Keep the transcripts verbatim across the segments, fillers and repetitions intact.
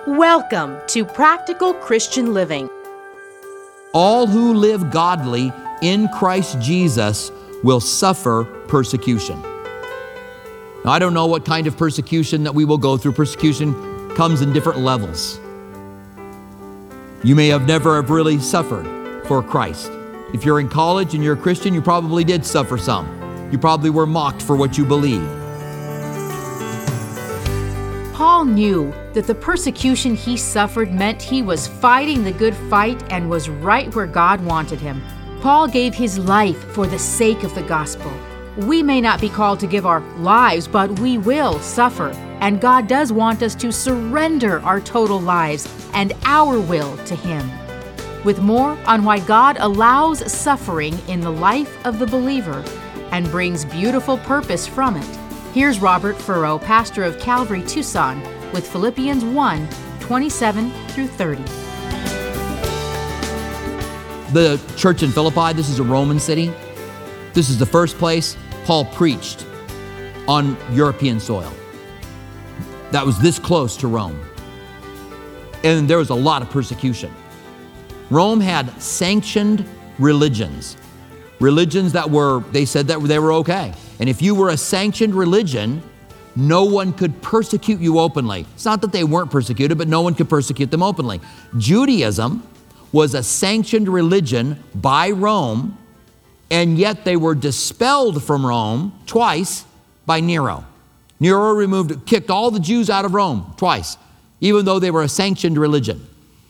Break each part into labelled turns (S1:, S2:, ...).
S1: Welcome to Practical Christian Living.
S2: All who live godly in Christ Jesus will suffer persecution. Now, I don't know what kind of persecution that we will go through. Persecution comes in different levels. You may have never have really suffered for Christ. If you're in college and you're a Christian, you probably did suffer some. You probably were mocked for what you believe.
S3: Paul knew that the persecution he suffered meant he was fighting the good fight and was right where God wanted him. Paul gave his life for the sake of the gospel. We may not be called to give our lives, but we will suffer. And God does want us to surrender our total lives and our will to Him. With more on why God allows suffering in the life of the believer and brings beautiful purpose from it, here's Robert Furrow, pastor of Calvary Tucson, with Philippians one, twenty-seven through thirty.
S2: The church in Philippi, this is a Roman city. This is the first place Paul preached on European soil. That was this close to Rome. And there was a lot of persecution. Rome had sanctioned religions. Religions that were, they said that they were okay. And if you were a sanctioned religion, no one could persecute you openly. It's not that they weren't persecuted, but no one could persecute them openly. Judaism was a sanctioned religion by Rome, and yet they were dispelled from Rome twice by Nero. Nero removed, kicked all the Jews out of Rome twice, even though they were a sanctioned religion.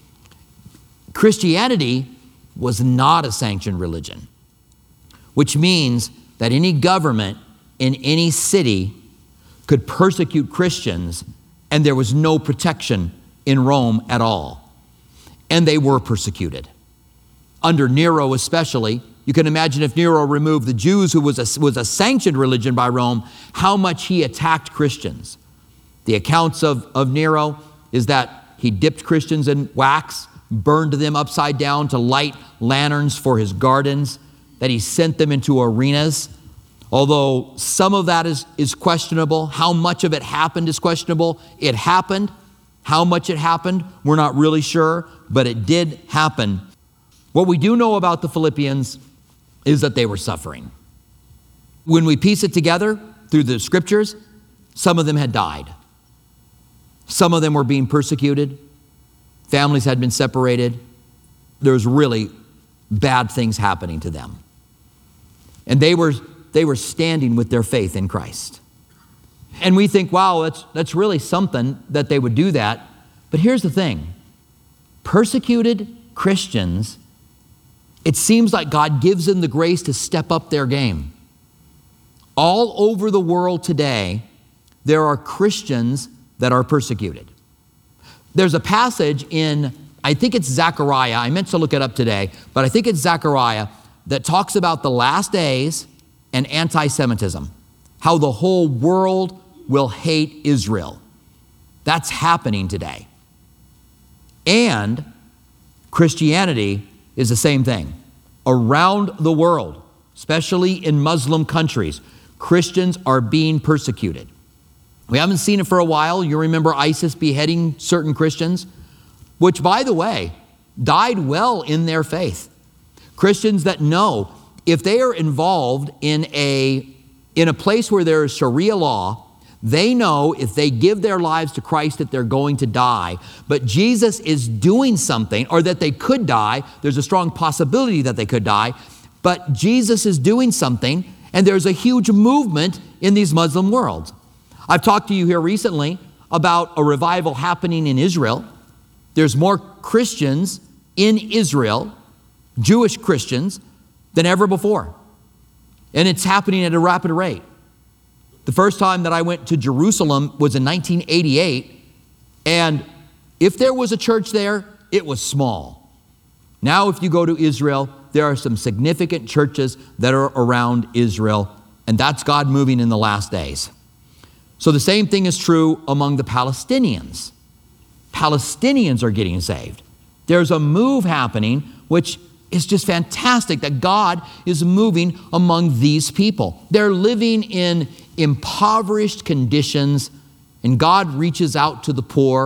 S2: Christianity was not a sanctioned religion, which means that any government in any city could persecute Christians, and there was no protection in Rome at all. And they were persecuted. Under Nero especially, you can imagine if Nero removed the Jews, who was a, was a sanctioned religion by Rome, how much he attacked Christians. The accounts of, of Nero is that he dipped Christians in wax, burned them upside down to light lanterns for his gardens, that he sent them into arenas. Although some of that is, is questionable, how much of it happened is questionable. It happened. How much it happened, we're not really sure, but it did happen. What we do know about the Philippians is that they were suffering. When we piece it together through the scriptures, some of them had died. Some of them were being persecuted. Families had been separated. There was really bad things happening to them. And they were, they were standing with their faith in Christ. And we think, wow, that's, that's really something that they would do that. But here's the thing. Persecuted Christians, it seems like God gives them the grace to step up their game. All over the world today, there are Christians that are persecuted. There's a passage in, I think it's Zechariah, I meant to look it up today, but I think it's Zechariah, that talks about the last days and anti-Semitism, how the whole world will hate Israel. That's happening today. And Christianity is the same thing. Around the world, especially in Muslim countries, Christians are being persecuted. We haven't seen it for a while. You remember ISIS beheading certain Christians, which, by the way, died well in their faith. Christians that know if they are involved in a, in a place where there is Sharia law, they know if they give their lives to Christ that they're going to die. But Jesus is doing something, or that they could die. There's a strong possibility that they could die. But Jesus is doing something, and there's a huge movement in these Muslim worlds. I've talked to you here recently about a revival happening in Israel. There's more Christians in Israel, Jewish Christians, than ever before. And it's happening at a rapid rate. The first time that I went to Jerusalem was in nineteen eighty-eight, and if there was a church there, it was small. Now if you go to Israel, there are some significant churches that are around Israel, and that's God moving in the last days. So the same thing is true among the Palestinians. Palestinians are getting saved. There's a move happening, which is just fantastic, that God is moving among these people. They're living in impoverished conditions, and God reaches out to the poor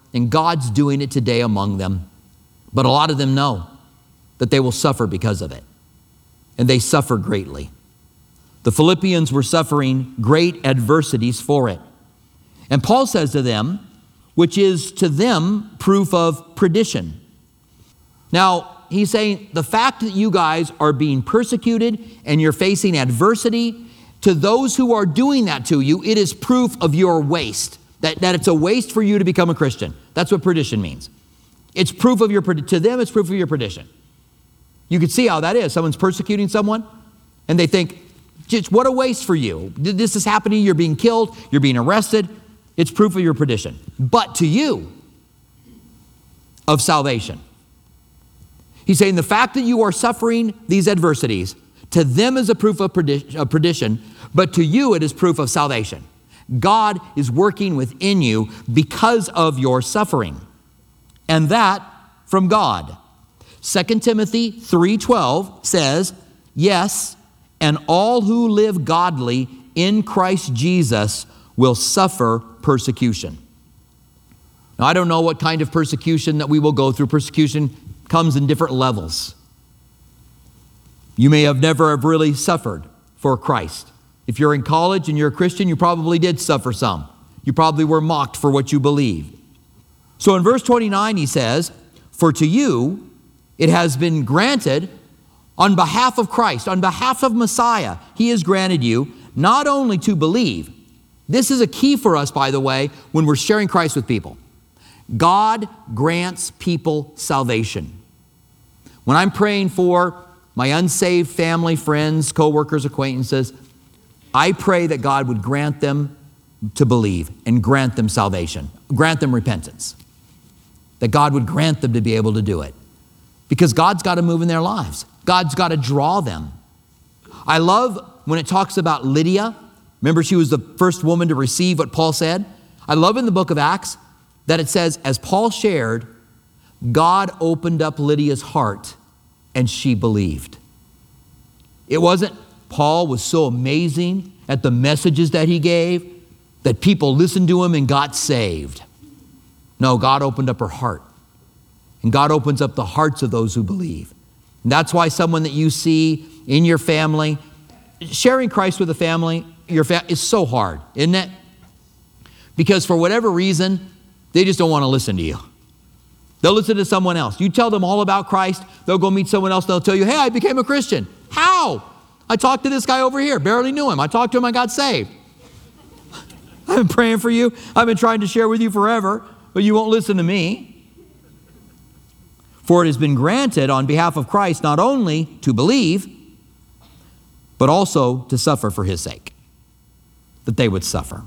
S2: and God's doing it today among them. But a lot of them know that they will suffer because of it, and they suffer greatly. The Philippians were suffering great adversities for it. And Paul says to them, which is to them proof of perdition. Now, he's saying the fact that you guys are being persecuted and you're facing adversity, to those who are doing that to you, it is proof of your waste, that, that it's a waste for you to become a Christian. That's what perdition means. It's proof of your, to them, it's proof of your perdition. You can see how that is. Someone's persecuting someone, and they think, just what a waste for you. This is happening, you're being killed, you're being arrested. It's proof of your perdition. But to you, of salvation. He's saying the fact that you are suffering these adversities, to them is a proof of perdition, but to you it is proof of salvation. God is working within you because of your suffering, and that from God. Second Timothy three twelve says, yes, and all who live godly in Christ Jesus will suffer persecution. Now, I don't know what kind of persecution that we will go through. Persecution comes in different levels. You may have never have really suffered for Christ. If you're in college and you're a Christian, you probably did suffer some. You probably were mocked for what you believed. So in verse twenty-nine, he says, for to you it has been granted on behalf of Christ, on behalf of Messiah, he has granted you not only to believe. This is a key for us, by the way, when we're sharing Christ with people. God grants people salvation. When I'm praying for my unsaved family, friends, co-workers, acquaintances, I pray that God would grant them to believe and grant them salvation, grant them repentance, that God would grant them to be able to do it. Because God's got to move in their lives. God's got to draw them. I love when it talks about Lydia. Remember, she was the first woman to receive what Paul said. I love in the book of Acts that it says, as Paul shared, God opened up Lydia's heart and she believed. It wasn't Paul was so amazing at the messages that he gave that people listened to him and got saved. No, God opened up her heart. And God opens up the hearts of those who believe. And that's why someone that you see in your family, sharing Christ with a family, your fa- is so hard, isn't it? Because for whatever reason, they just don't want to listen to you. They'll listen to someone else. You tell them all about Christ, they'll go meet someone else, they'll tell you, hey, I became a Christian. How? I talked to this guy over here, barely knew him. I talked to him, I got saved. I've been praying for you. I've been trying to share with you forever, but you won't listen to me. For it has been granted on behalf of Christ not only to believe, but also to suffer for his sake, that they would suffer.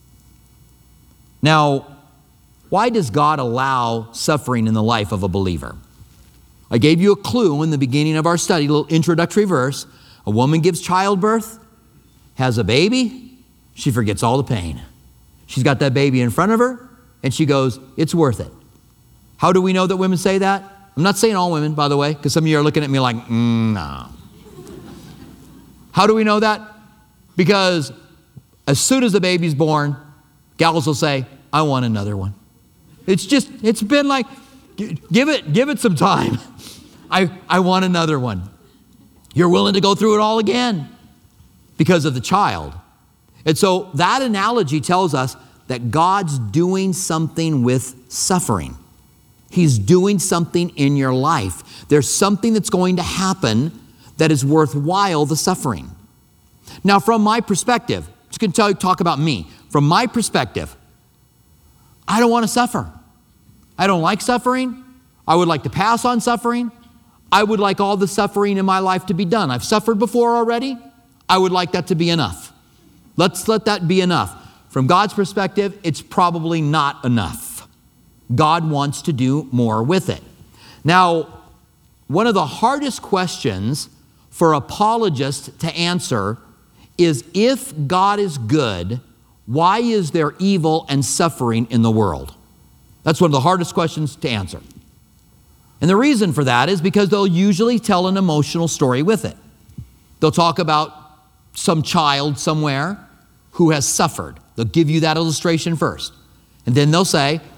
S2: Now, why does God allow suffering in the life of a believer? I gave you a clue in the beginning of our study, a little introductory verse. A woman gives childbirth, has a baby, she forgets all the pain. She's got that baby in front of her, and she goes, it's worth it. How do we know that women say that? I'm not saying all women, by the way, because some of you are looking at me like, mm, no. How do we know that? Because as soon as the baby's born, gals will say, I want another one. It's just, it's been like, give it, give it some time. I, I want another one. You're willing to go through it all again because of the child. And so that analogy tells us that God's doing something with suffering. He's doing something in your life. There's something that's going to happen that is worthwhile the suffering. Now, from my perspective, just going to tell you, talk about me. From my perspective, I don't want to suffer. I don't like suffering. I would like to pass on suffering. I would like all the suffering in my life to be done. I've suffered before already. I would like that to be enough. Let's let that be enough. From God's perspective, it's probably not enough. God wants to do more with it. Now, one of the hardest questions for apologists to answer is, if God is good, why is there evil and suffering in the world? That's one of the hardest questions to answer. And the reason for that is because they'll usually tell an emotional story with it. They'll talk about some child somewhere who has suffered. They'll give you that illustration first. And then they'll say,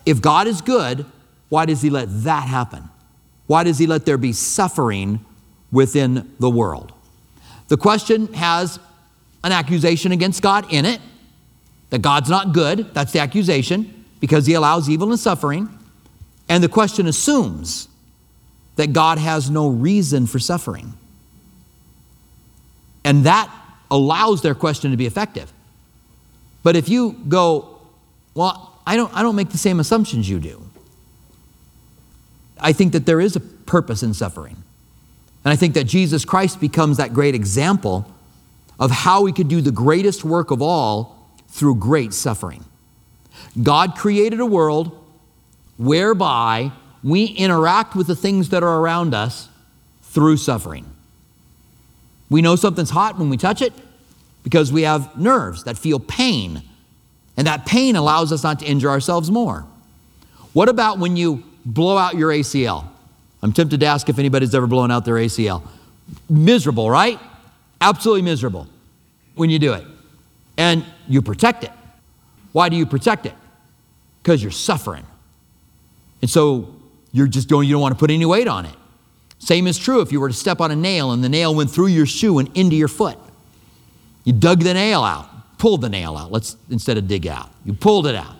S2: if God is good, why does he let that happen? Why does he let there be suffering within the world? The question has an accusation against God in it, that God's not good. That's the accusation, because he allows evil and suffering. And the question assumes that God has no reason for suffering. And that allows their question to be effective. But if you go, well, I don't, I don't make the same assumptions you do. I think that there is a purpose in suffering. And I think that Jesus Christ becomes that great example of how we could do the greatest work of all through great suffering. God created a world whereby we interact with the things that are around us through suffering. We know something's hot when we touch it because we have nerves that feel pain. And that pain allows us not to injure ourselves more. What about when you blow out your A C L? I'm tempted to ask if anybody's ever blown out their A C L. Miserable, right? Absolutely miserable when you do it. And you protect it. Why do you protect it? Because you're suffering. And so you're just don't, you don't want to put any weight on it. Same is true if you were to step on a nail and the nail went through your shoe and into your foot. You dug the nail out, pulled the nail out, let's instead of dig out. You pulled it out.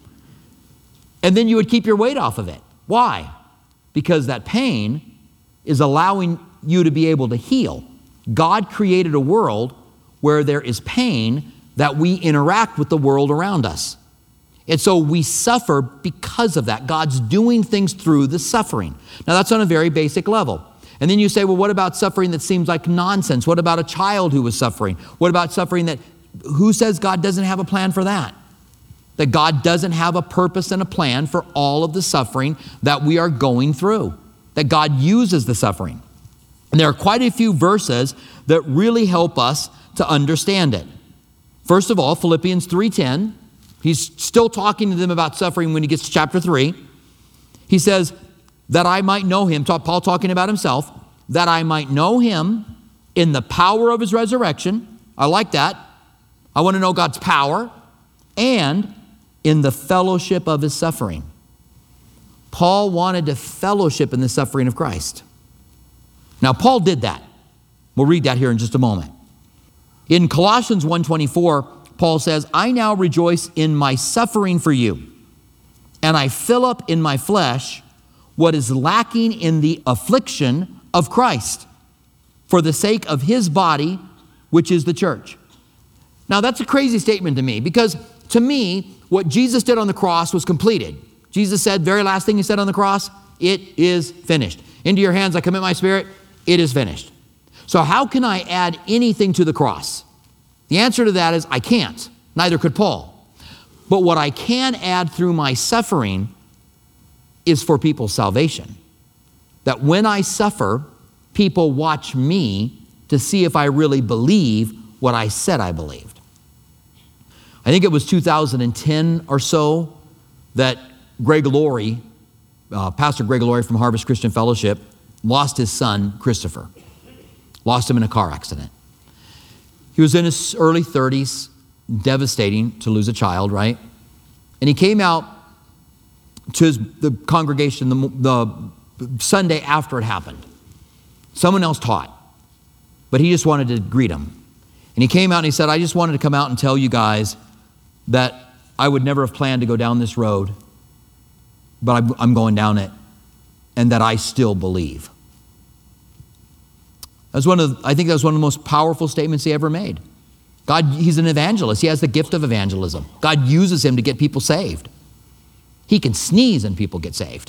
S2: And then you would keep your weight off of it. Why? Because that pain is allowing you to be able to heal. God created a world where there is pain that we interact with the world around us. And so we suffer because of that. God's doing things through the suffering. Now that's on a very basic level. And then you say, well, what about suffering that seems like nonsense? What about a child who was suffering? What about suffering that, who says God doesn't have a plan for that? That God doesn't have a purpose and a plan for all of the suffering that we are going through. That God uses the suffering. And there are quite a few verses that really help us to understand it. First of all, Philippians three ten. He's still talking to them about suffering when he gets to chapter three. He says, that I might know him, Paul talking about himself, that I might know him in the power of his resurrection. I like that. I want to know God's power. And in the fellowship of his suffering. Paul wanted to fellowship in the suffering of Christ. Now, Paul did that. We'll read that here in just a moment. In Colossians one twenty-four, Paul says, I now rejoice in my suffering for you, and I fill up in my flesh what is lacking in the affliction of Christ for the sake of his body, which is the church. Now, that's a crazy statement to me, because to me, what Jesus did on the cross was completed. Jesus said, very last thing he said on the cross, it is finished. Into your hands I commit my spirit, it is finished. So how can I add anything to the cross? The answer to that is I can't. Neither could Paul. But what I can add through my suffering is for people's salvation. That when I suffer, people watch me to see if I really believe what I said I believed. I think it was two thousand ten or so that Greg Laurie, uh, Pastor Greg Laurie from Harvest Christian Fellowship, lost his son, Christopher. Lost him in a car accident. He was in his early thirties, devastating to lose a child, right? And he came out to his, the congregation the, the Sunday after it happened. Someone else taught, but he just wanted to greet him. And he came out and he said, I just wanted to come out and tell you guys that I would never have planned to go down this road, but I'm, I'm going down it, and that I still believe. That's one of, I think that was one of the most powerful statements he ever made. God, he's an evangelist. He has the gift of evangelism. God uses him to get people saved. He can sneeze and people get saved,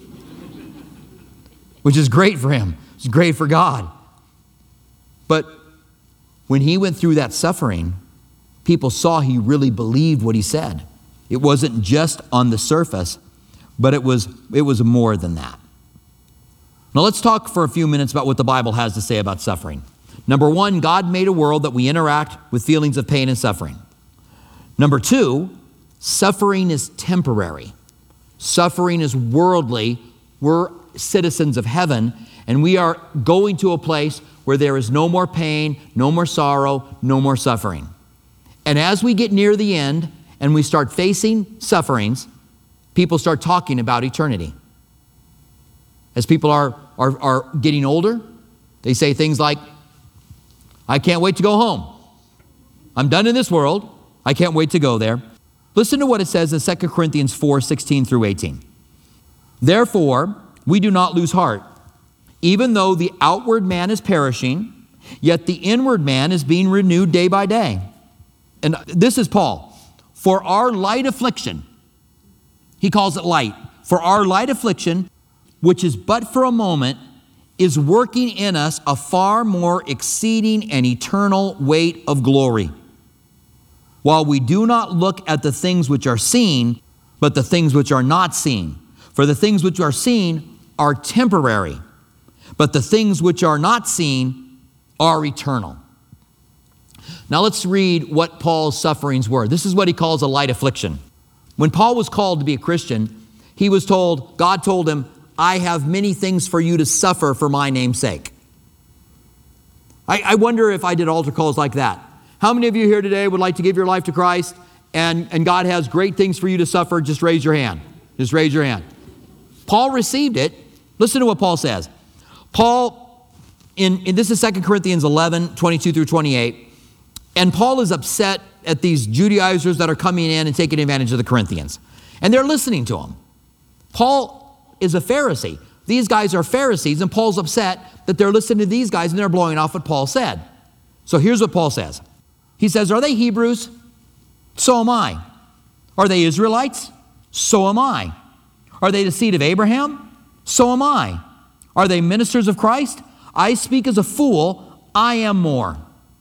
S2: which is great for him. It's great for God. But when he went through that suffering, people saw he really believed what he said. It wasn't just on the surface, but it was, it was more than that. Now let's talk for a few minutes about what the Bible has to say about suffering. Number one, God made a world that we interact with feelings of pain and suffering. Number two, suffering is temporary. Suffering is worldly. We're citizens of heaven, and we are going to a place where there is no more pain, no more sorrow, no more suffering. And as we get near the end and we start facing sufferings, people start talking about eternity. As people are, are, are getting older, they say things like, I can't wait to go home. I'm done in this world. I can't wait to go there. Listen to what it says in Second Corinthians four, sixteen through eighteen. Therefore, we do not lose heart. Even though the outward man is perishing, yet the inward man is being renewed day by day. And this is Paul. For our light affliction, he calls it light. For our light affliction, which is but for a moment, is working in us a far more exceeding and eternal weight of glory. While we do not look at the things which are seen, but the things which are not seen. For the things which are seen are temporary, but the things which are not seen are eternal. Now let's read what Paul's sufferings were. This is what he calls a light affliction. When Paul was called to be a Christian, he was told, God told him, I have many things for you to suffer for my name's sake. I, I wonder if I did altar calls like that. How many of you here today would like to give your life to Christ and, and God has great things for you to suffer? Just raise your hand. Just raise your hand. Paul received it. Listen to what Paul says. Paul, in, in this is Second Corinthians eleven, twenty-two through twenty-eight. And Paul is upset at these Judaizers that are coming in and taking advantage of the Corinthians. And they're listening to him. Paul is a Pharisee. These guys are Pharisees, and Paul's upset that they're listening to these guys and they're blowing off what Paul said. So here's what Paul says. He says, are they Hebrews? So am I. Are they Israelites? So am I. Are they the seed of Abraham? So am I. Are they ministers of Christ? I speak as a fool. I am more.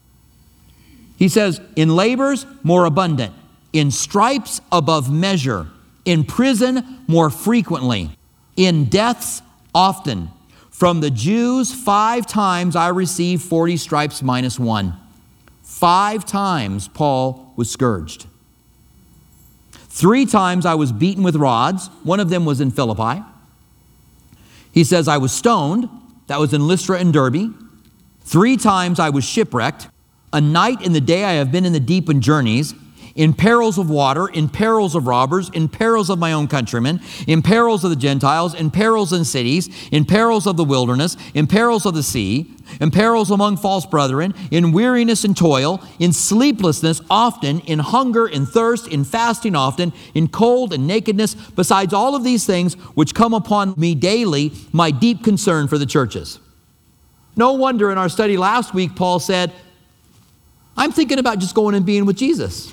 S2: He says, in labors, more abundant. In stripes, above measure. In prison, more frequently. In deaths, often. From the Jews, five times I received forty stripes minus one. Five times Paul was scourged. Three times I was beaten with rods. One of them was in Philippi. He says I was stoned. That was in Lystra and Derbe. Three times I was shipwrecked. A night and the day I have been in the deep in journeys, in perils of water, in perils of robbers, in perils of my own countrymen, in perils of the Gentiles, in perils in cities, in perils of the wilderness, in perils of the sea, in perils among false brethren, in weariness and toil, in sleeplessness often, in hunger and thirst, in fasting often, in cold and nakedness, besides all of these things which come upon me daily, my deep concern for the churches. No wonder in our study last week, Paul said, I'm thinking about just going and being with Jesus.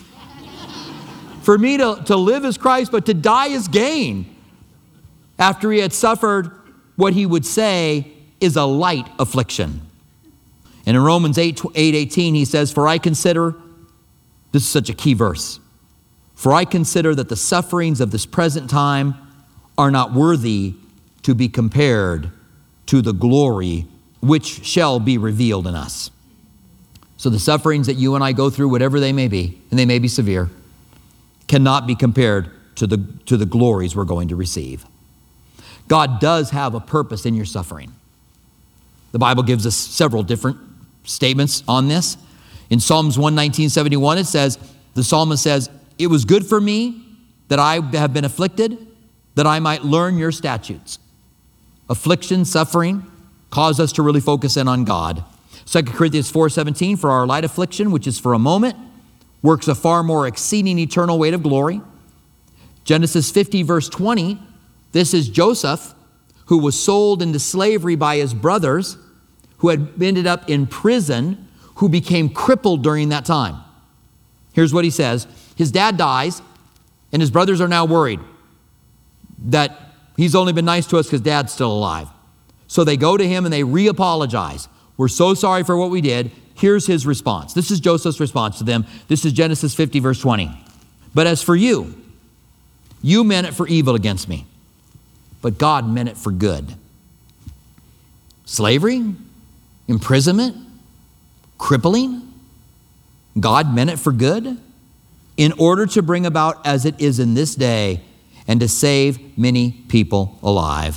S2: For me to, to live as Christ, but to die is gain. After he had suffered what he would say is a light affliction. And in Romans eight, eighteen, he says, for I consider, this is such a key verse, for I consider that the sufferings of this present time are not worthy to be compared to the glory which shall be revealed in us. So the sufferings that you and I go through, whatever they may be, and they may be severe, cannot be compared to the, to the glories we're going to receive. God does have a purpose in your suffering. The Bible gives us several different statements on this. In Psalms one nineteen, seventy-one, it says, the psalmist says, it was good for me that I have been afflicted, that I might learn your statutes. Affliction, suffering, cause us to really focus in on God. Second Corinthians four seventeen, for our light affliction, which is for a moment, works a far more exceeding eternal weight of glory. Genesis fifty, verse twenty, this is Joseph, who was sold into slavery by his brothers, who had ended up in prison, who became crippled during that time. Here's what he says. His dad dies, and his brothers are now worried that he's only been nice to us because dad's still alive. So they go to him and they re-apologize. We're so sorry for what we did. Here's his response. This is Joseph's response to them. This is Genesis fifty, verse twenty. But as for you, you meant it for evil against me, but God meant it for good. Slavery, imprisonment, crippling, God meant it for good in order to bring about as it is in this day and to save many people alive.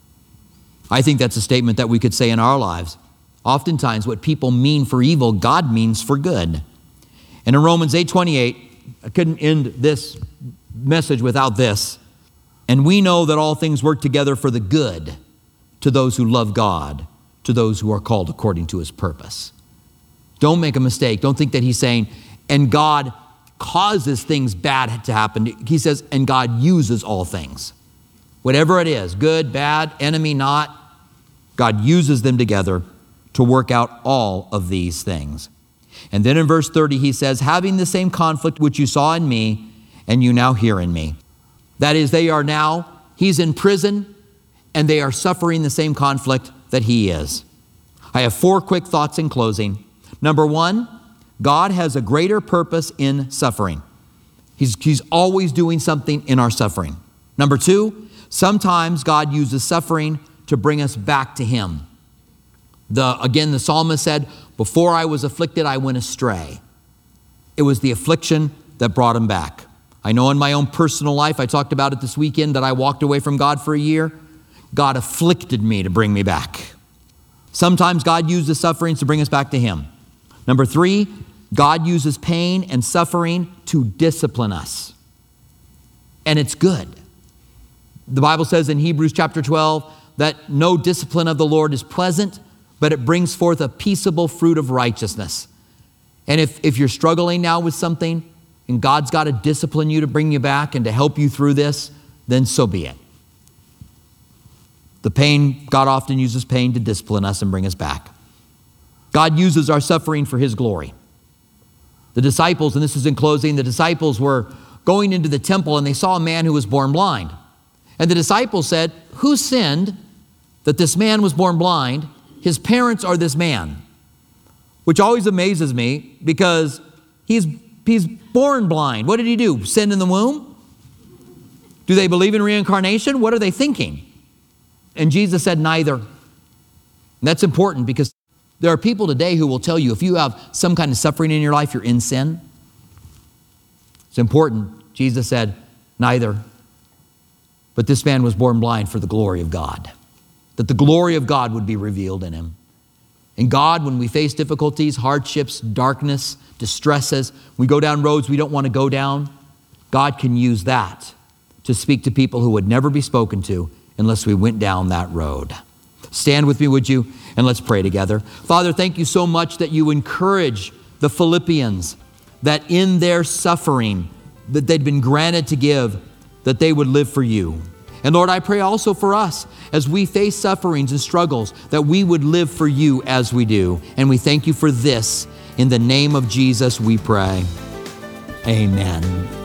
S2: I think that's a statement that we could say in our lives. Oftentimes what people mean for evil, God means for good. And in Romans eight twenty-eight, I couldn't end this message without this. And we know that all things work together for the good to those who love God, to those who are called according to his purpose. Don't make a mistake. Don't think that he's saying, and God causes things bad to happen. He says, and God uses all things. Whatever it is, good, bad, enemy, not, God uses them together to work out all of these things. And then in verse thirty, he says, having the same conflict which you saw in me, and you now hear in me. That is, they are now, he's in prison, and they are suffering the same conflict that he is. I have four quick thoughts in closing. Number one, God has a greater purpose in suffering. He's, he's always doing something in our suffering. Number two, sometimes God uses suffering to bring us back to him. The, again, the psalmist said, before I was afflicted, I went astray. It was the affliction that brought him back. I know in my own personal life, I talked about it this weekend, that I walked away from God for a year. God afflicted me to bring me back. Sometimes God uses sufferings to bring us back to him. Number three, God uses pain and suffering to discipline us. And it's good. The Bible says in Hebrews chapter twelve that no discipline of the Lord is pleasant, but it brings forth a peaceable fruit of righteousness. And if, if you're struggling now with something and God's got to discipline you to bring you back and to help you through this, then so be it. The pain, God often uses pain to discipline us and bring us back. God uses our suffering for his glory. The disciples, and this is in closing, the disciples were going into the temple and they saw a man who was born blind. And the disciples said, who sinned that this man was born blind? His parents or this man? Which always amazes me because he's, he's born blind. What did he do? Sin in the womb? Do they believe in reincarnation? What are they thinking? And Jesus said neither. And that's important because there are people today who will tell you if you have some kind of suffering in your life, you're in sin. It's important. Jesus said neither. But this man was born blind for the glory of God, that the glory of God would be revealed in him. And God, when we face difficulties, hardships, darkness, distresses, we go down roads we don't want to go down, God can use that to speak to people who would never be spoken to unless we went down that road. Stand with me, would you? And let's pray together. Father, thank you so much that you encourage the Philippians that in their suffering that they'd been granted to give, that they would live for you. And Lord, I pray also for us as we face sufferings and struggles, that we would live for you as we do. And we thank you for this. In the name of Jesus, we pray. Amen.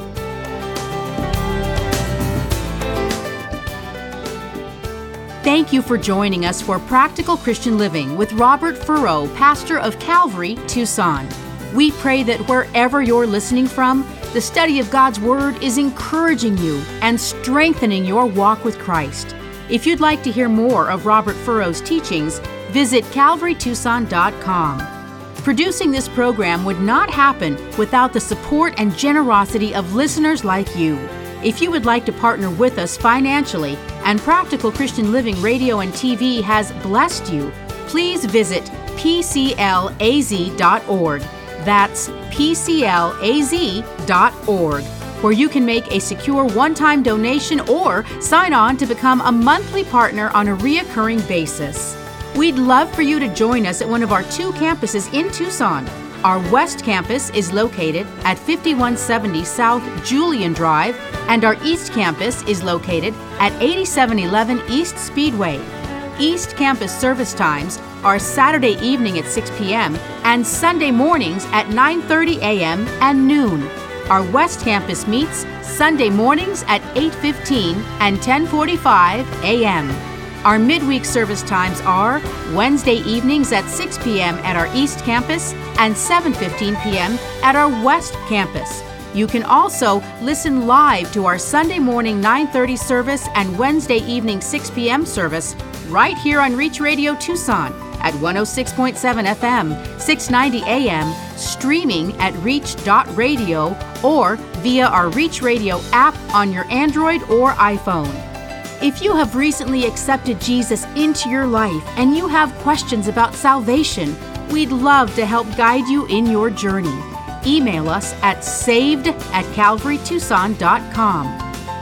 S3: Thank you for joining us for Practical Christian Living with Robert Furrow, pastor of Calvary, Tucson. We pray that wherever you're listening from, the study of God's Word is encouraging you and strengthening your walk with Christ. If you'd like to hear more of Robert Furrow's teachings, visit calvary tucson dot com. Producing this program would not happen without the support and generosity of listeners like you. If you would like to partner with us financially and Practical Christian Living Radio and T V has blessed you, please visit p c l a z dot org. That's p c l a z dot org, where you can make a secure one-time donation or sign on to become a monthly partner on a reoccurring basis. We'd love for you to join us at one of our two campuses in Tucson. Our West Campus is located at fifty-one seventy South Julian Drive, and our East Campus is located at eighty-seven eleven East Speedway. East Campus service times are Saturday evening at six p.m. and Sunday mornings at nine thirty a.m. and noon. Our West Campus meets Sunday mornings at eight fifteen and ten forty-five a.m. Our midweek service times are Wednesday evenings at six p.m. at our East Campus and seven fifteen p.m. at our West Campus. You can also listen live to our Sunday morning nine thirty service and Wednesday evening six p.m. service right here on Reach Radio Tucson at one oh six point seven F M, six ninety A M, streaming at reach dot radio or via our Reach Radio app on your Android or iPhone. If you have recently accepted Jesus into your life and you have questions about salvation, we'd love to help guide you in your journey. Email us at saved at calvary tucson dot com.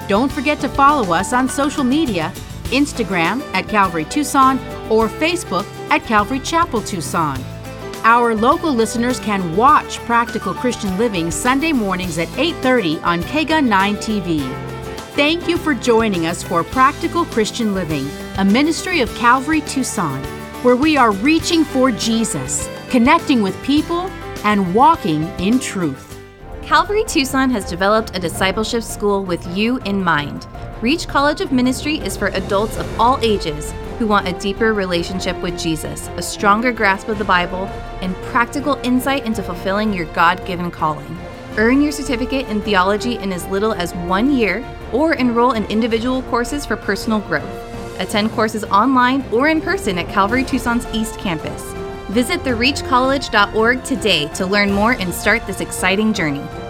S3: Don't forget to follow us on social media, Instagram at Calvary Tucson or Facebook at Calvary Chapel Tucson. Our local listeners can watch Practical Christian Living Sunday mornings at eight thirty on K G U nine T V. Thank you for joining us for Practical Christian Living, a ministry of Calvary Tucson, where we are reaching for Jesus, connecting with people, and walking in truth.
S4: Calvary Tucson has developed a discipleship school with you in mind. Reach College of Ministry is for adults of all ages who want a deeper relationship with Jesus, a stronger grasp of the Bible, and practical insight into fulfilling your God-given calling. Earn your certificate in theology in as little as one year, or enroll in individual courses for personal growth. Attend courses online or in person at Calvary Tucson's East Campus. Visit the reach college dot org today to learn more and start this exciting journey.